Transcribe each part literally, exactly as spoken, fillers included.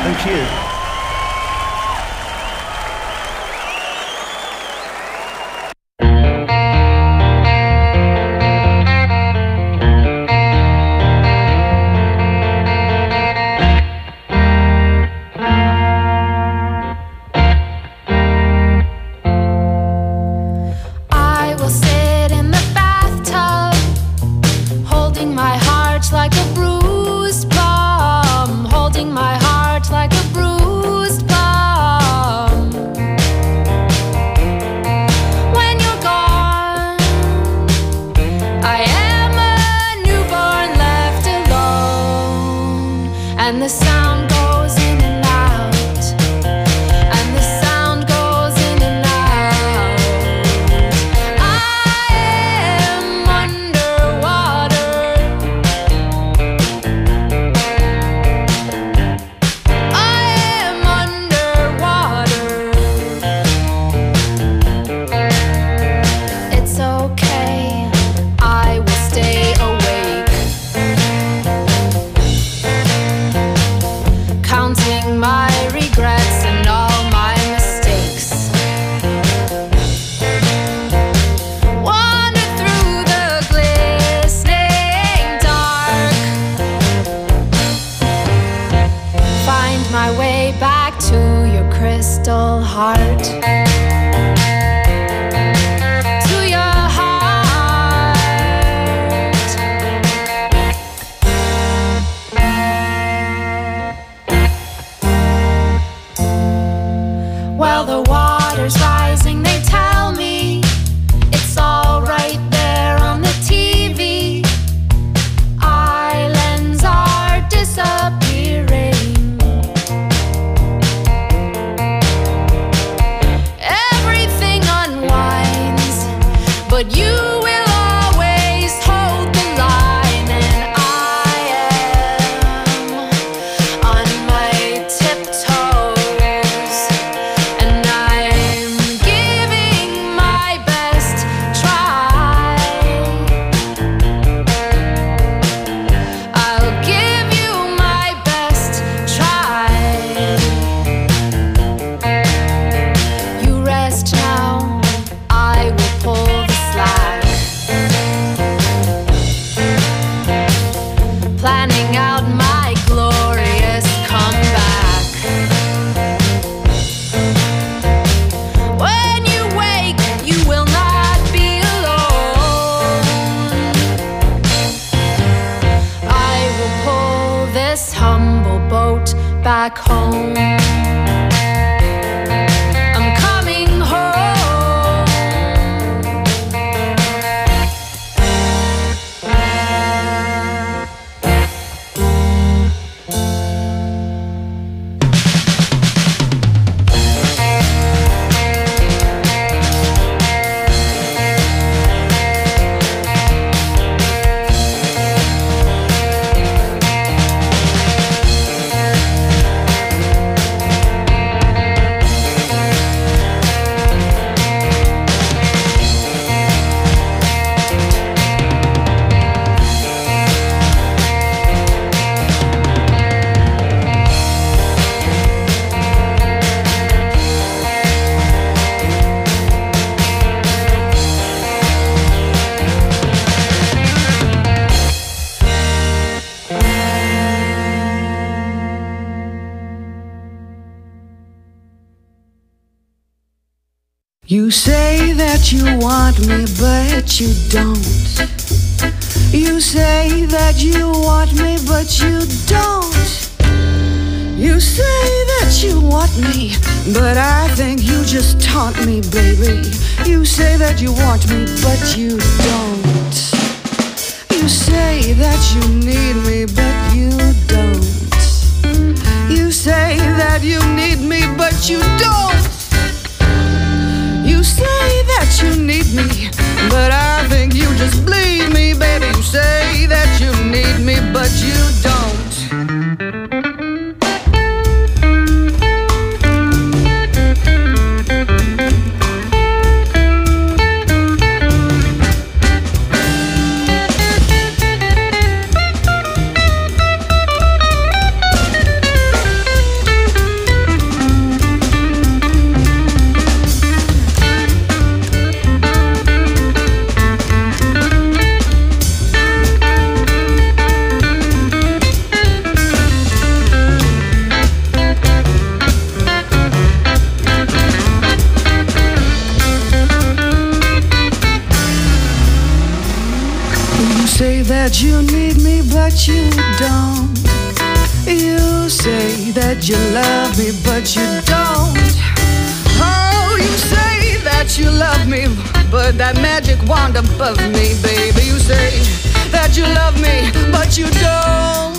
Thank you. You say that you want me, but you don't. You say that you want me, but you don't. You say that you want me, but I think you just taunt me, baby. You say that you want me, but you don't. You say that you need me, but you don't. You say that you need me, but you don't. You say that you need me, but I think you just bleed me, baby. You say that you need me, but you don't. that you need me, but you don't. You say that you love me, but you don't. Oh, you say that you love me, but that magic wand above me, baby. You say that you love me, but you don't.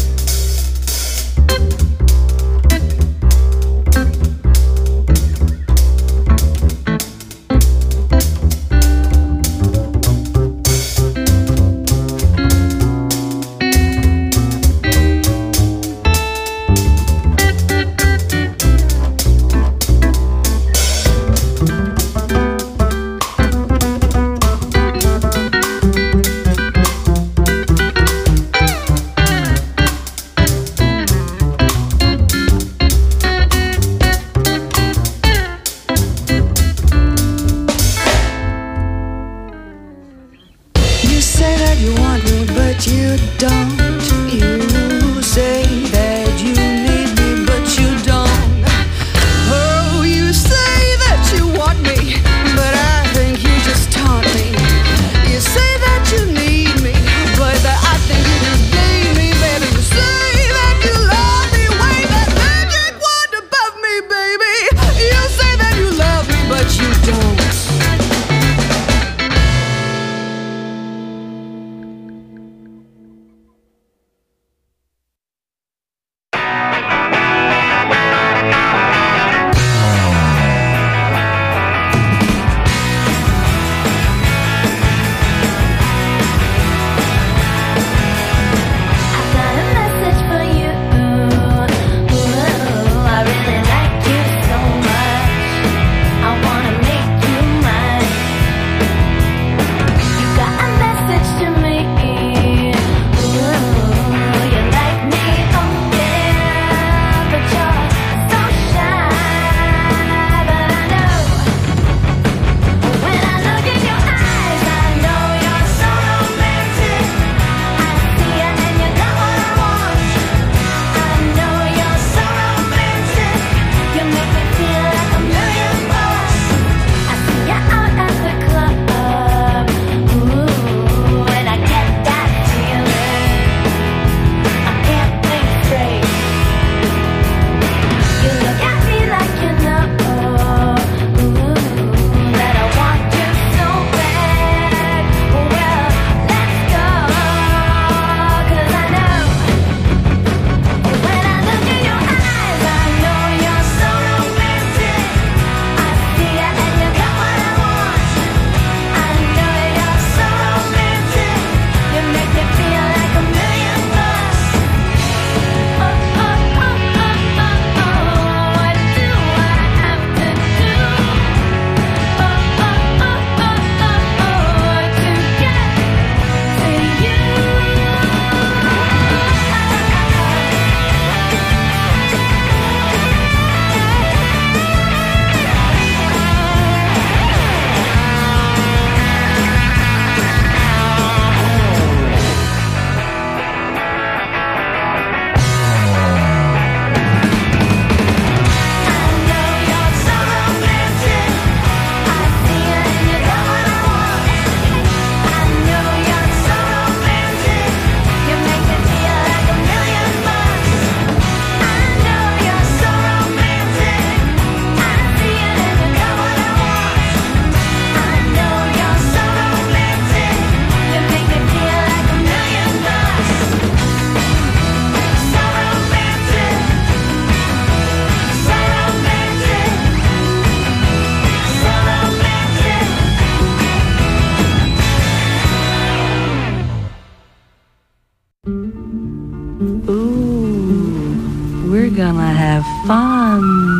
gonna have fun.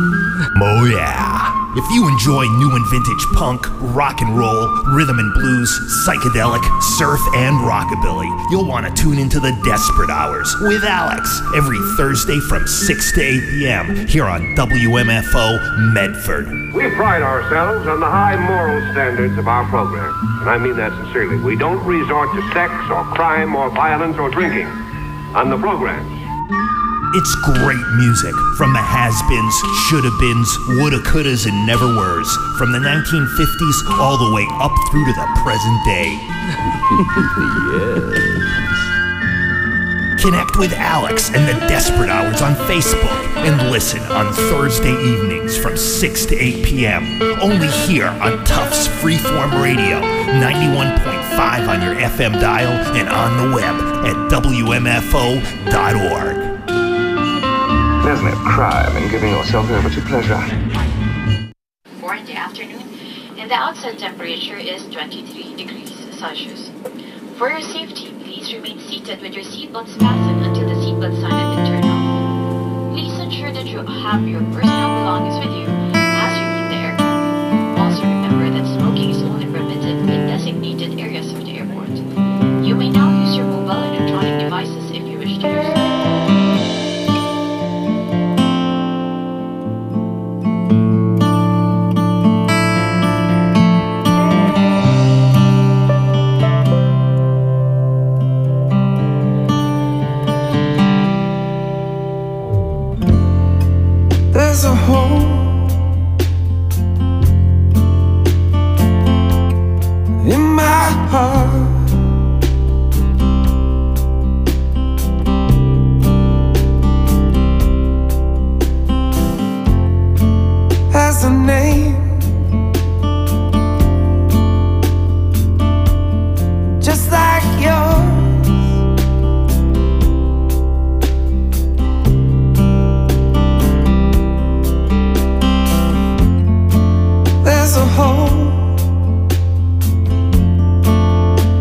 Oh yeah. If you enjoy new and vintage punk, rock and roll, rhythm and blues, psychedelic, surf, and rockabilly, you'll want to tune into the Desperate Hours with Alex every Thursday from six to eight p.m. here on W M F O Medford. We pride ourselves on the high moral standards of our program, and I mean that sincerely. We don't resort to sex or crime or violence or drinking on the programs. It's great music from the has-beens, shoulda-beens, woulda, couldas, and never-weres. From the nineteen fifties all the way up through to the present day. Yes. Connect with Alex and the Desperate Hours on Facebook and listen on Thursday evenings from six to eight p.m. Only here on Tufts Freeform Radio, ninety-one point five on your F M dial and on the web at W M F O dot org. There's no crime in giving yourself over to pleasure. four in the afternoon, and the outside temperature is twenty-three degrees Celsius. For your safety, please remain seated with your seatbelts fastened until the seatbelt sign has been turned off. Please ensure that you have your personal belongings with you as you leave the aircraft. Also remember that smoking is only permitted in designated areas of the airport. You may now use your mobile electronic devices if you wish to use them. There's a hole in my heart, has a name, just like yours. There's a hole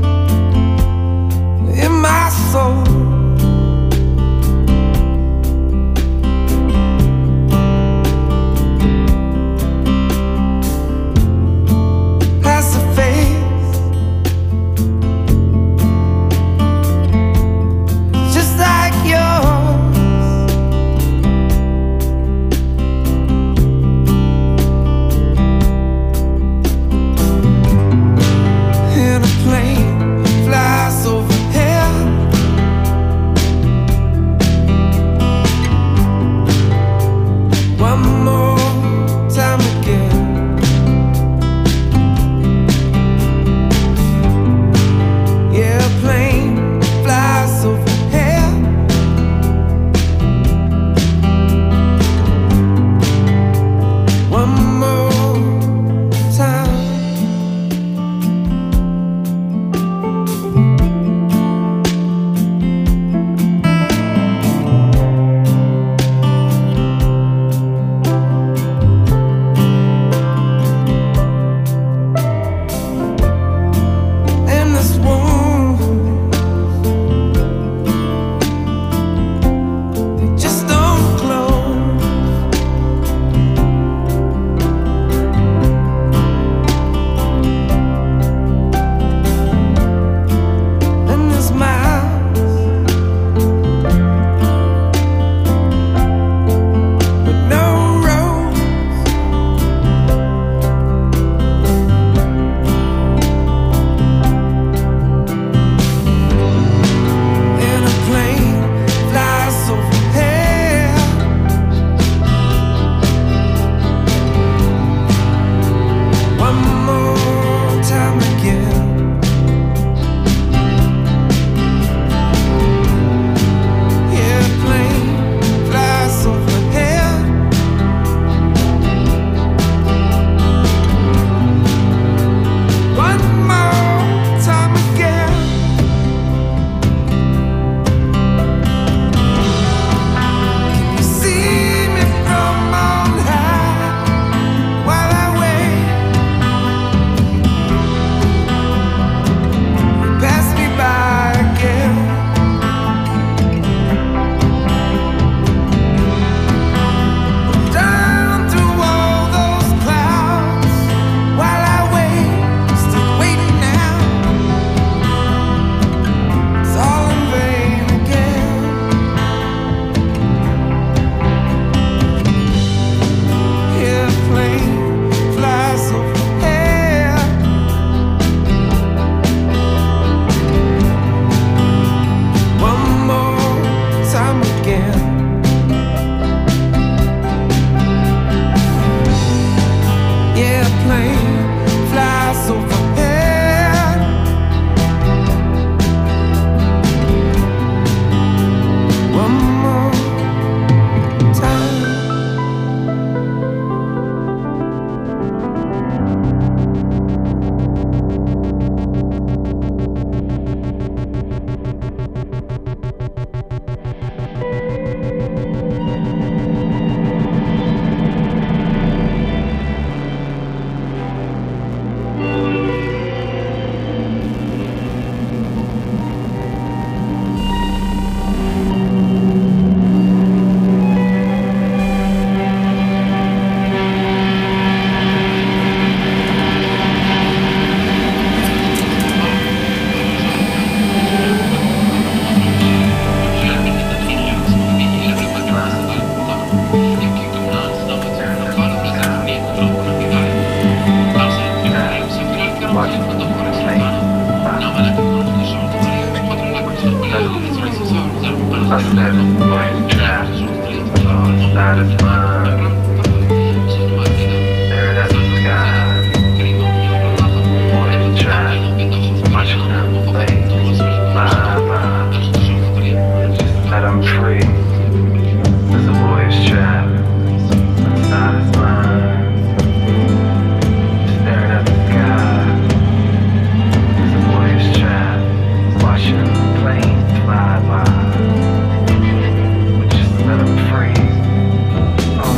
satisfied. Staring at the sky. Boys try, watching them play. Bye bye. Just let them free. There's a boy's trap inside his mind. Staring at the sky. There's a boy's trap watching planes fly by. Just let them free. Oh.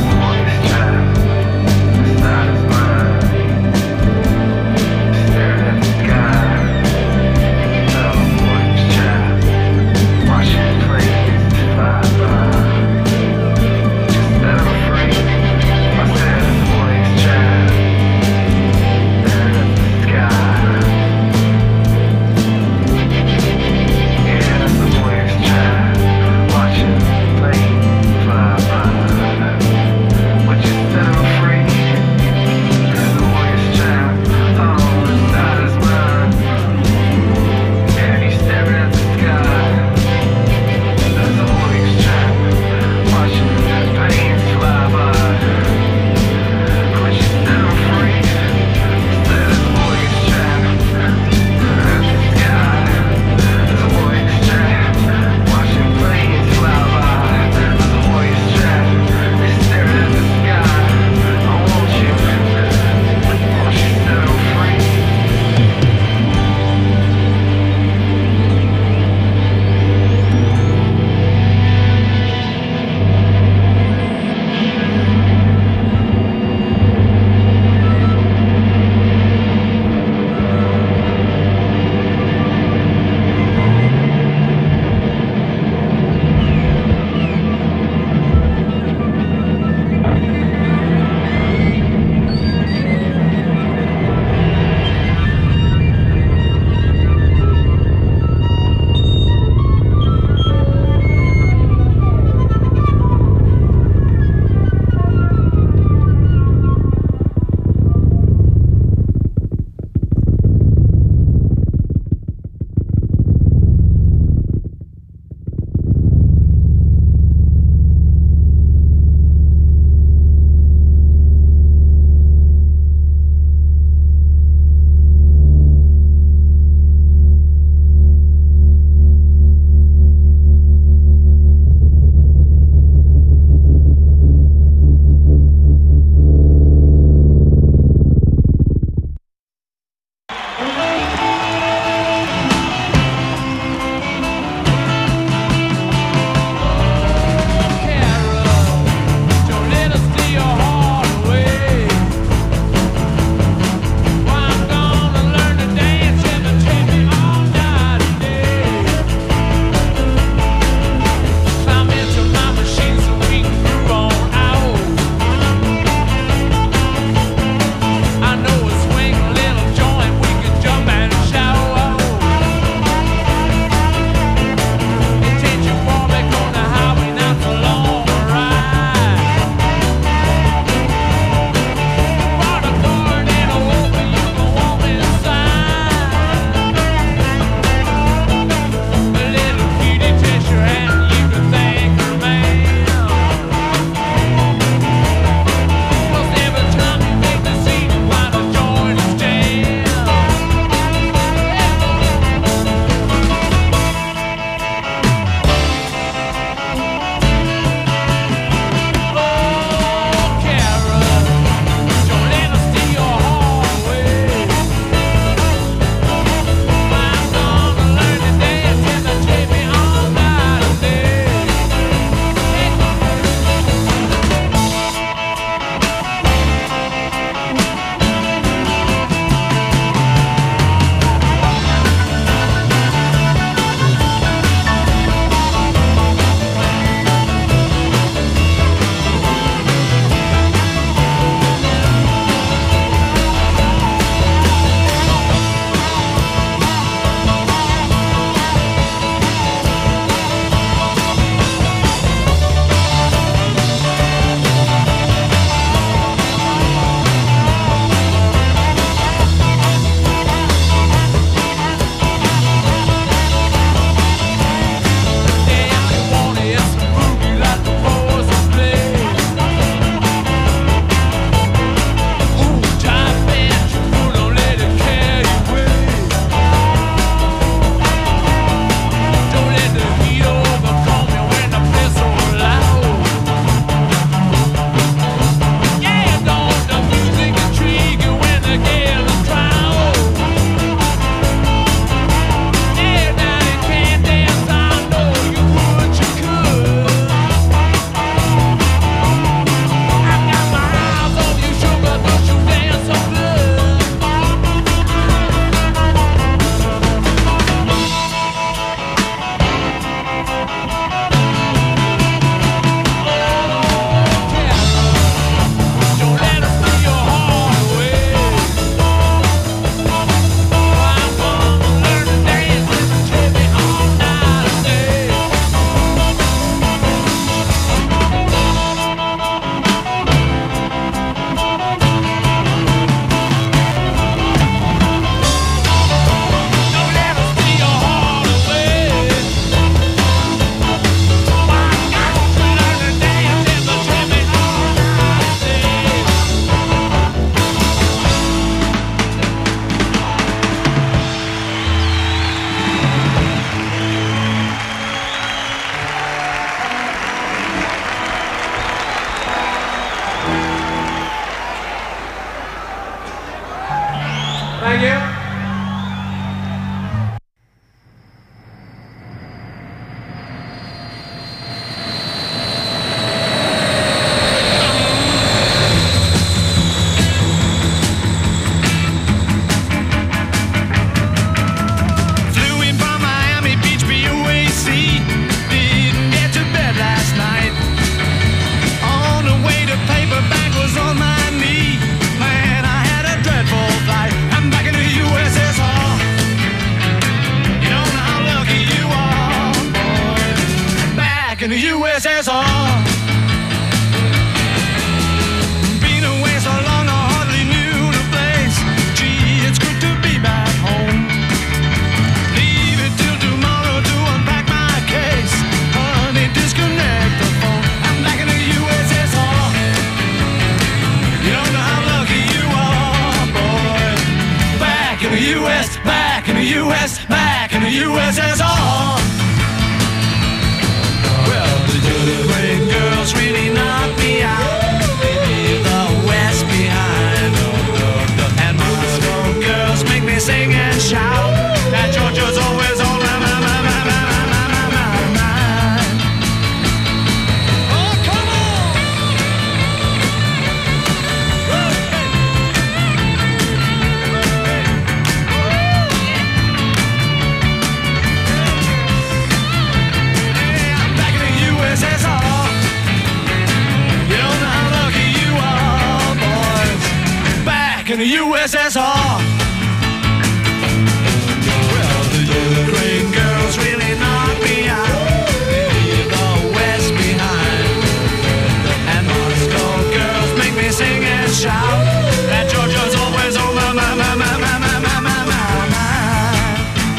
Thank you. In the U S S R. Been away so long I hardly knew the place. Gee, it's good to be back home. Leave it till tomorrow to unpack my case. Honey, disconnect the phone. I'm back in the U S S R. You don't know how lucky you are, boy. Back in the U S, back in the U S, back in the U S S R. The great girls really knock me out. Leave the West behind. And Moscow girls make me sing and shout. That Georgia's always on my, my, my, my, my, my, my, my mind. Oh, come on! Hey, I'm back in the U S S R. You don't know how lucky you are, boys. Back in the U S S R. Well, the Ukraine girls really knock me out. They leave the West behind. And Moscow girls make me sing and shout. That Georgia's always on my, my, my, my, my, my, my, my, my mind.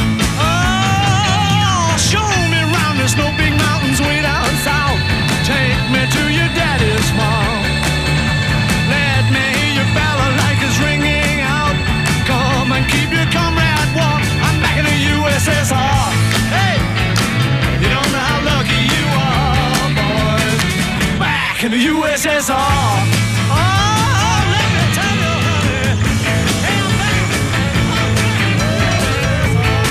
Oh, show me round the snow big mountains way down south. Take me to your daddy's farm. Let me hear your balalaikas ringing out. Come and keep your comrade warm. I'm back in the U S S R. Hey, you don't know how lucky you are, boys. Back in the U S S R. Oh, let me tell you, honey. Hey, I'm back. I'm back in the U S S R.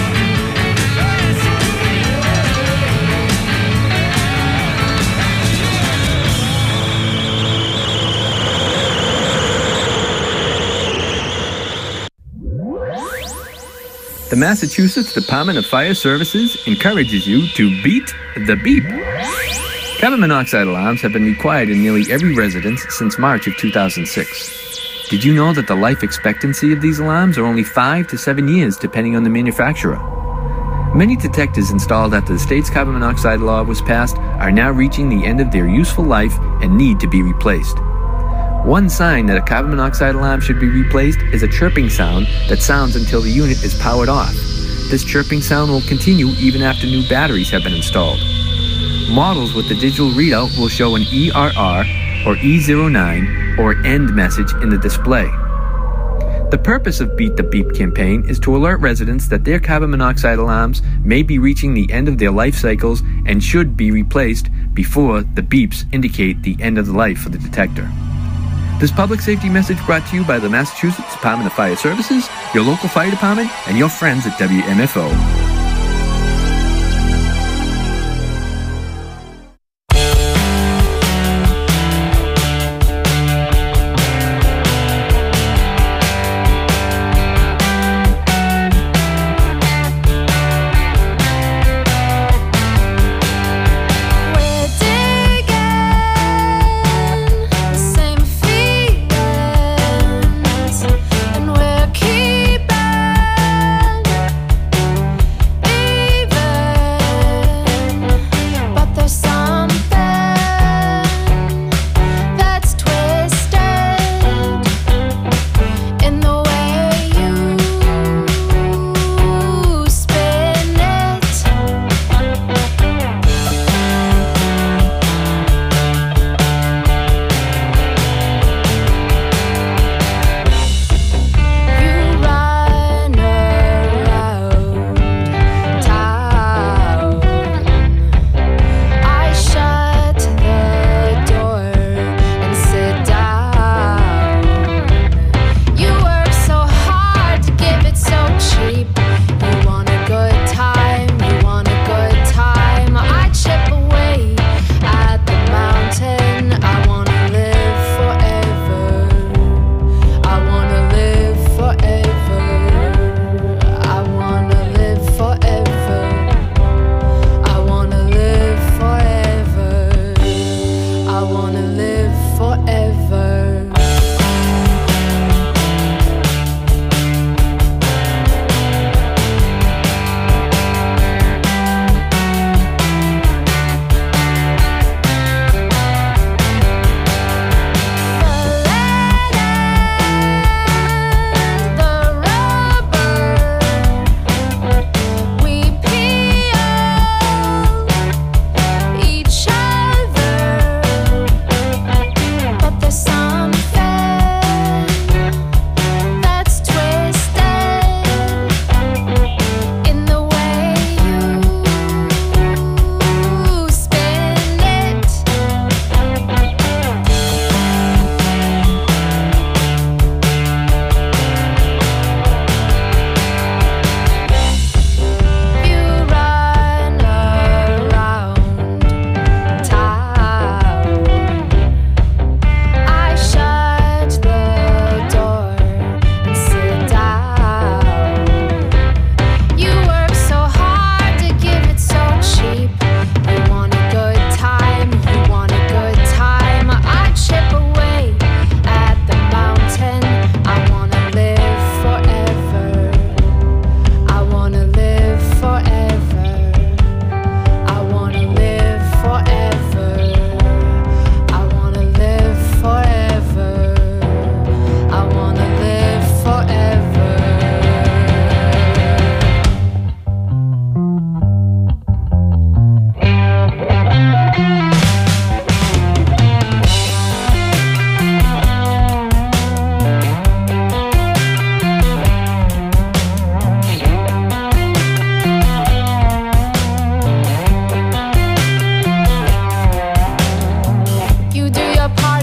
The Massachusetts Department of Fire Services encourages you to beat the beep. Carbon monoxide alarms have been required in nearly every residence since March of two thousand six. Did you know that the life expectancy of these alarms are only five to seven years depending on the manufacturer? Many detectors installed after the state's carbon monoxide law was passed are now reaching the end of their useful life and need to be replaced. One sign that a carbon monoxide alarm should be replaced is a chirping sound that sounds until the unit is powered off. This chirping sound will continue even after new batteries have been installed. Models with the digital readout will show an E R R or E zero nine or END message in the display. The purpose of Beat the Beep campaign is to alert residents that their carbon monoxide alarms may be reaching the end of their life cycles and should be replaced before the beeps indicate the end of the life of the detector. This public safety message brought to you by the Massachusetts Department of Fire Services, your local fire department, and your friends at W M F O.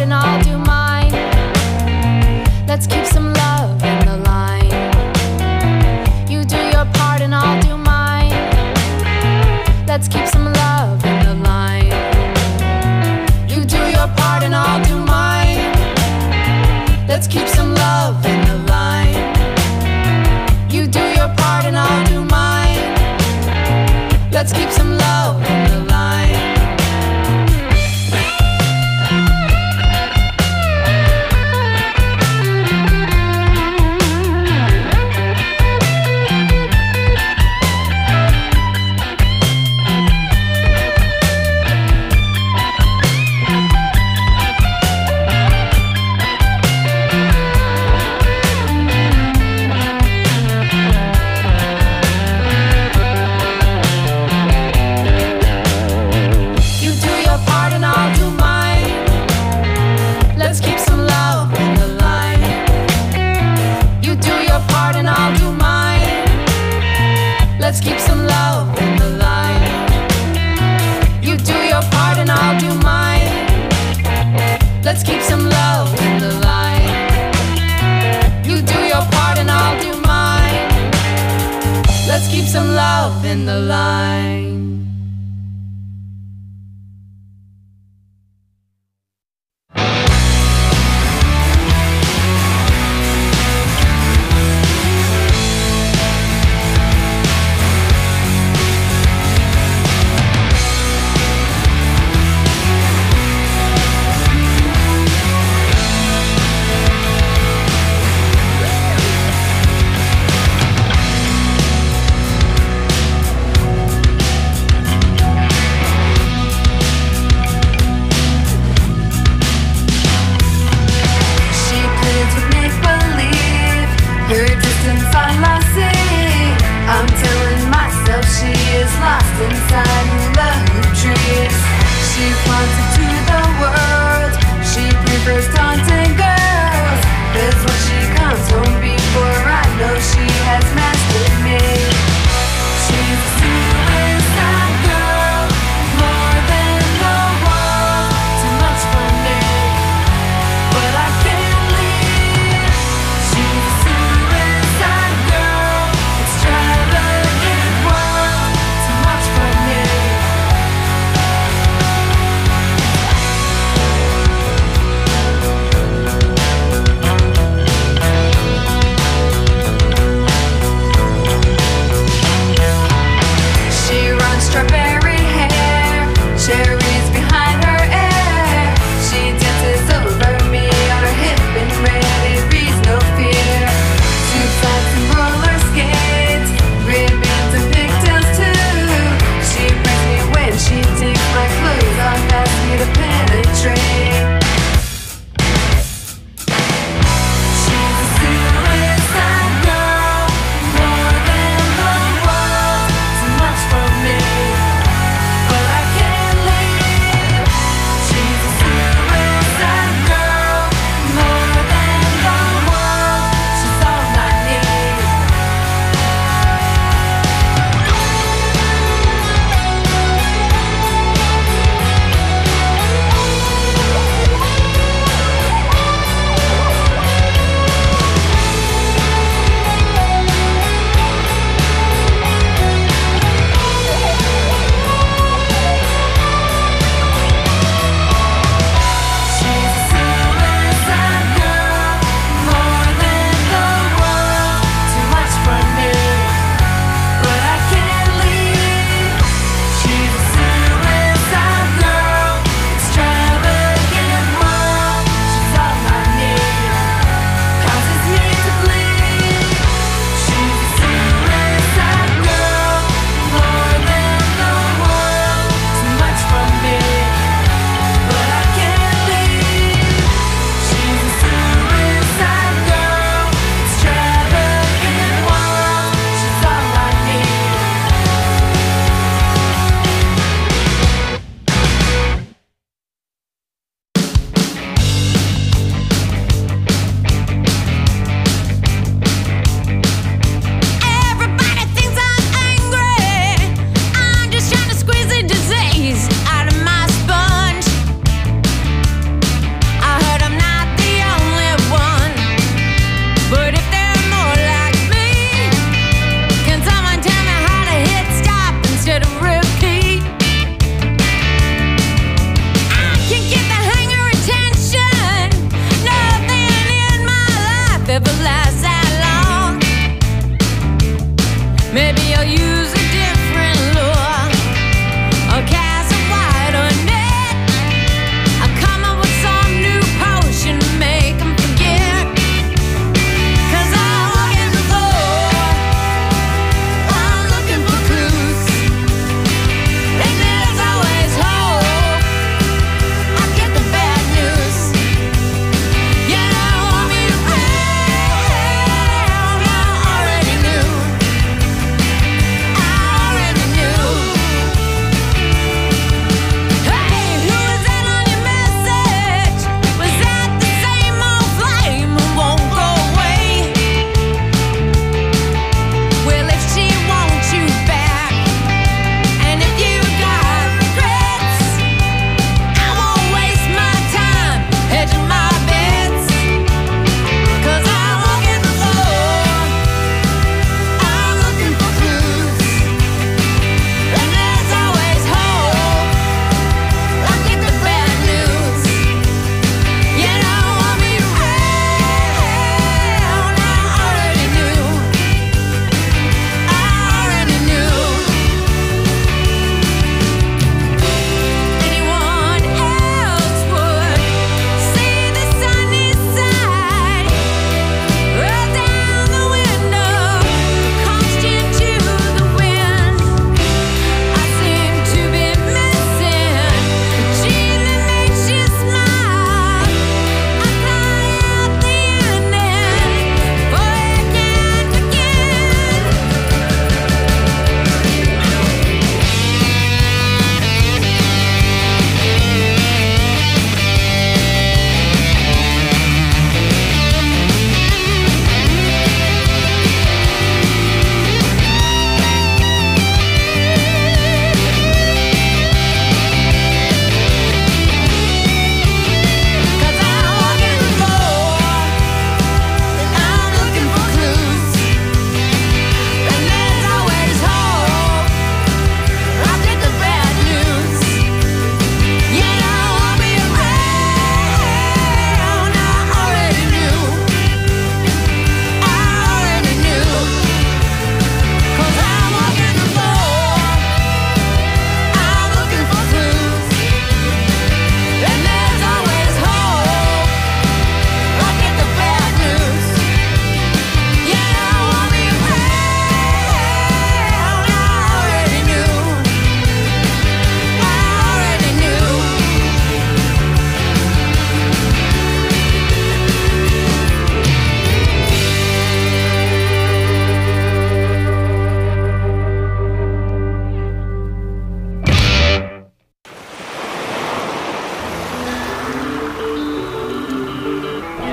and I'll do mine. Let's keep some love in the line. You do your part and I'll do mine. Let's keep some love in the line. You do your part and I'll do mine. Let's keep some love in the line. You do your part and I'll do mine. Let's keep some love in the line. Let's keep some love in the line. You do your part and I'll do mine. Let's keep some love in the line. You do your part and I'll do mine. Let's keep some love in the line.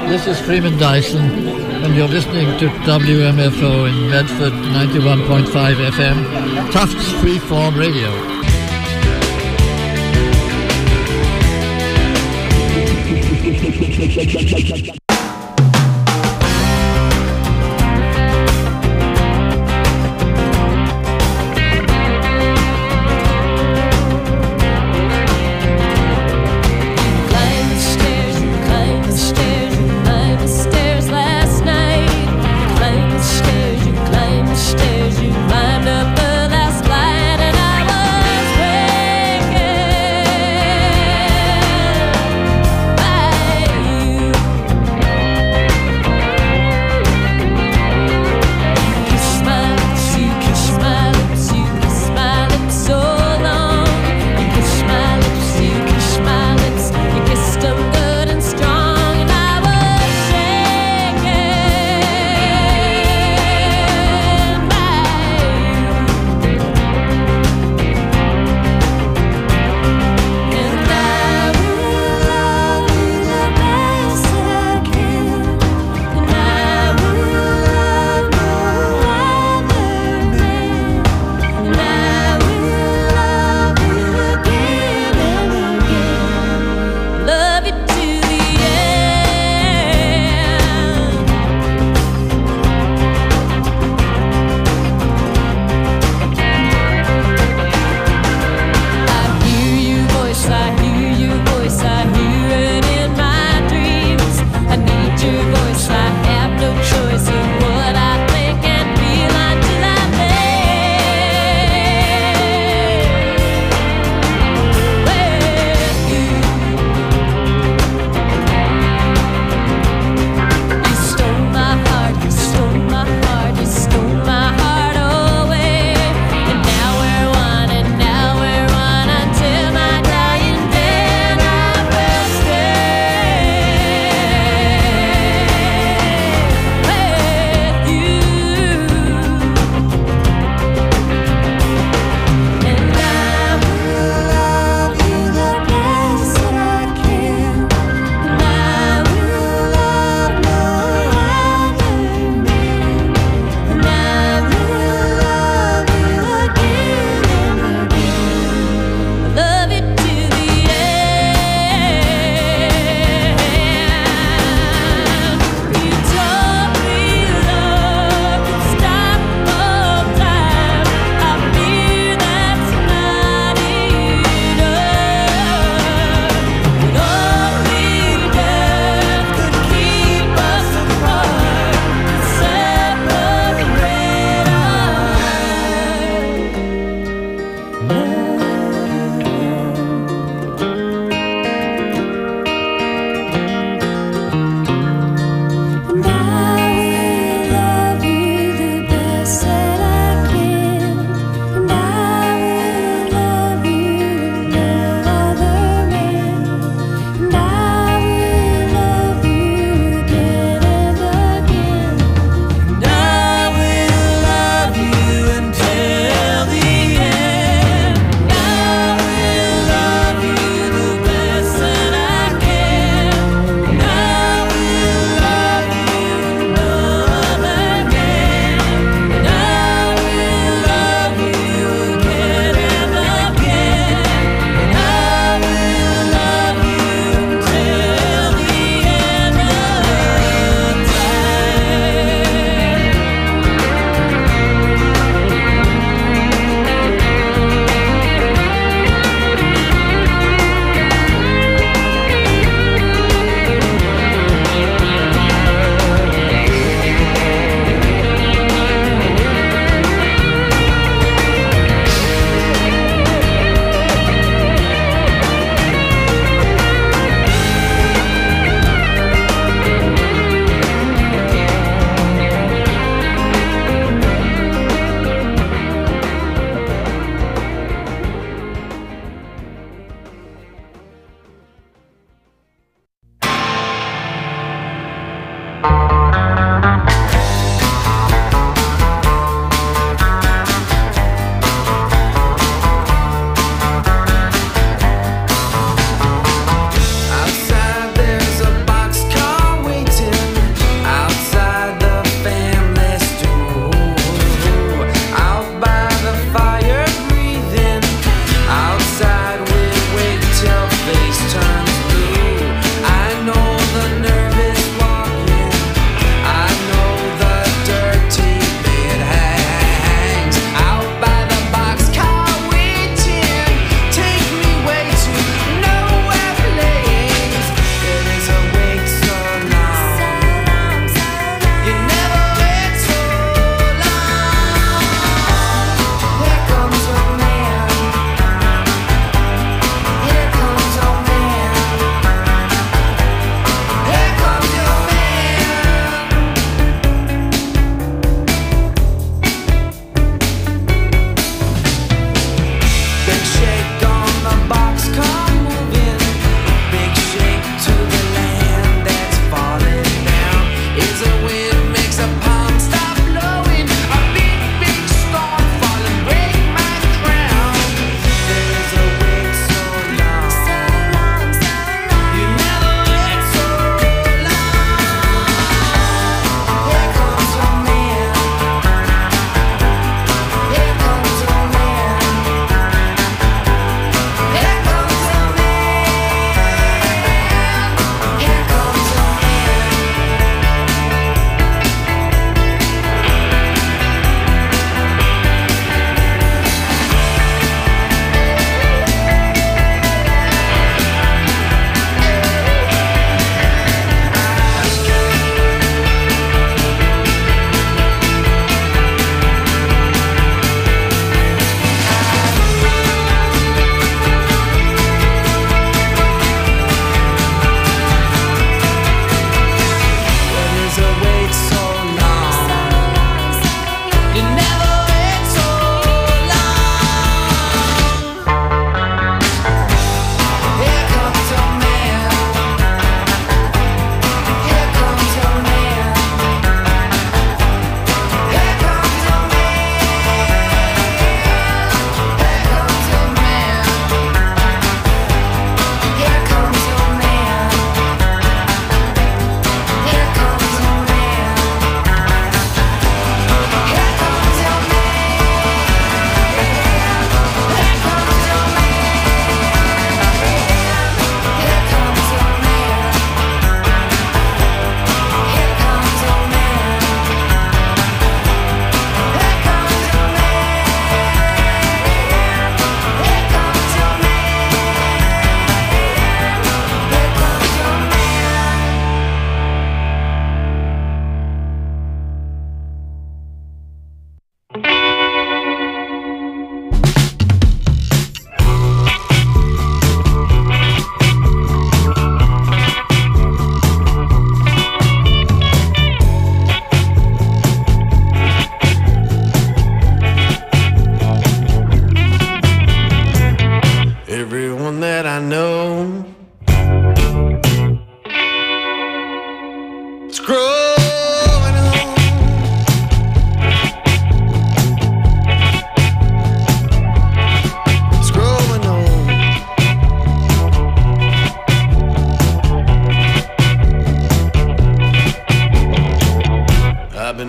This is Freeman Dyson, and you're listening to W M F O in Medford, ninety-one point five F M, Tufts Freeform Radio. Bye.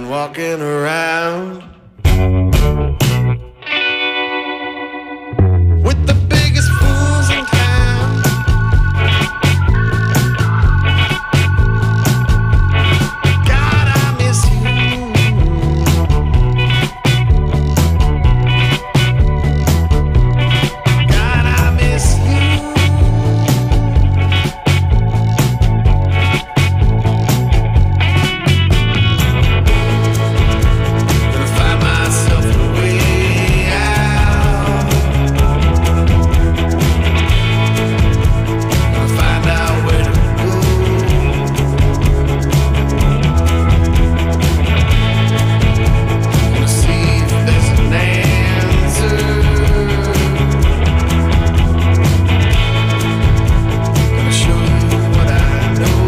walking around with the biggest fools in town. God, I miss you. God, I miss you. Gonna find myself a way out. Gonna find out where to go. Gonna see if there's an answer. Gonna show you what I know.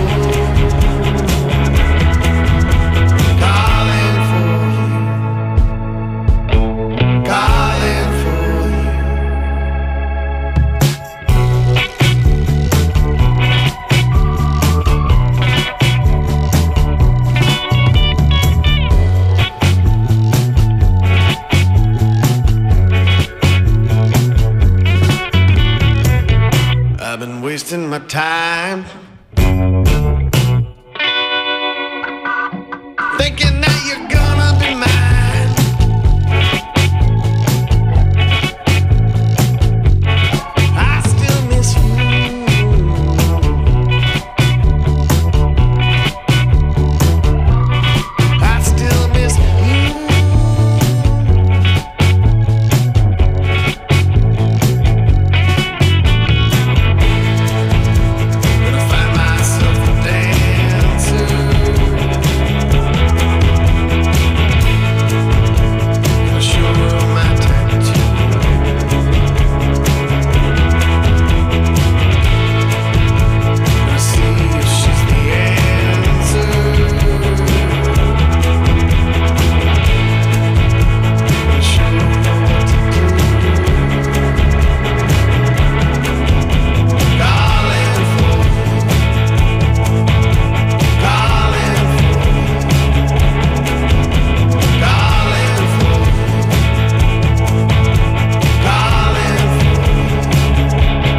Calling for you. Calling for you. I've been wasting my time thinking that you're gonna be mine. I still miss you. I still miss you. Gonna find myself a dancer. Gonna show her my tattoo. Gonna see if she's the answer. Gonna show her what to do. Calling for you. Calling for you. Calling for you. Calling for you.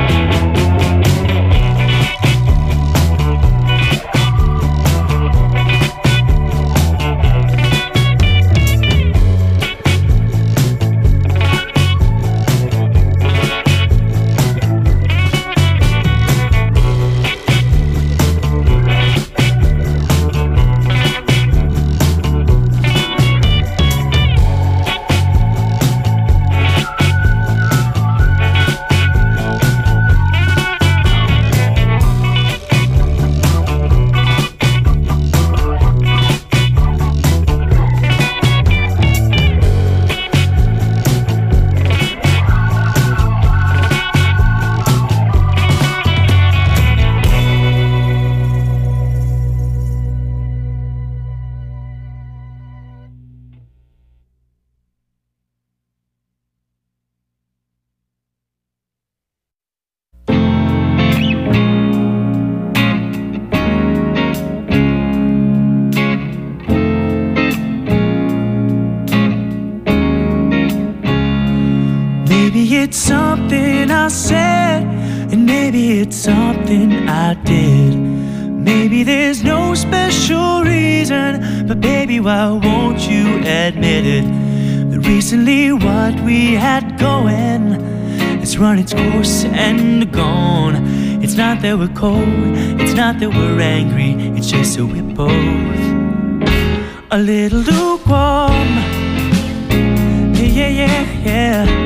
Maybe it's something I said, and maybe it's something I did. Maybe there's no special reason, but baby, why won't you admit it? That recently what we had going has run its course and gone. It's not that we're cold, it's not that we're angry, it's just that we're both a little lukewarm. Yeah, yeah, yeah, yeah.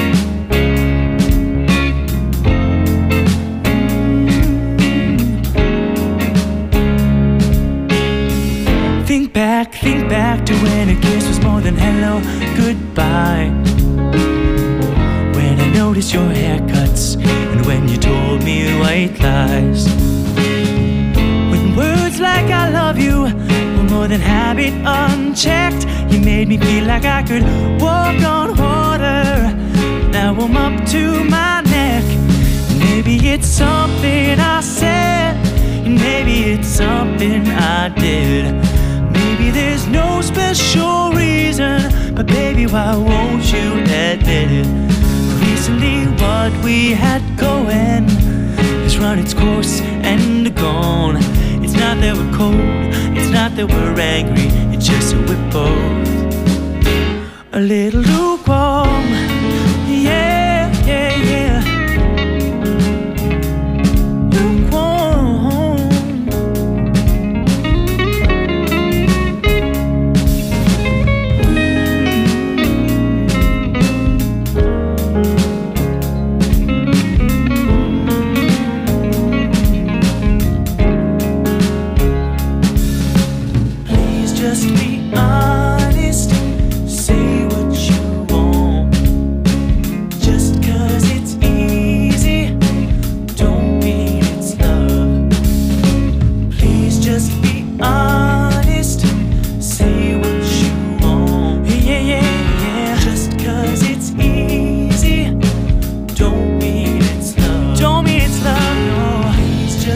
Think back, think back to when a kiss was more than hello, goodbye. When I noticed your haircuts and when you told me white lies. When words like I love you were more than habit unchecked, you made me feel like I could walk on water. Now I'm up to my neck. Maybe it's something I said, and maybe it's something I did. Maybe there's no special reason, but baby, why won't you admit it? Recently what we had going has run its course and gone. It's not that we're cold, it's not that we're angry, it's just that we're both a little lukewarm.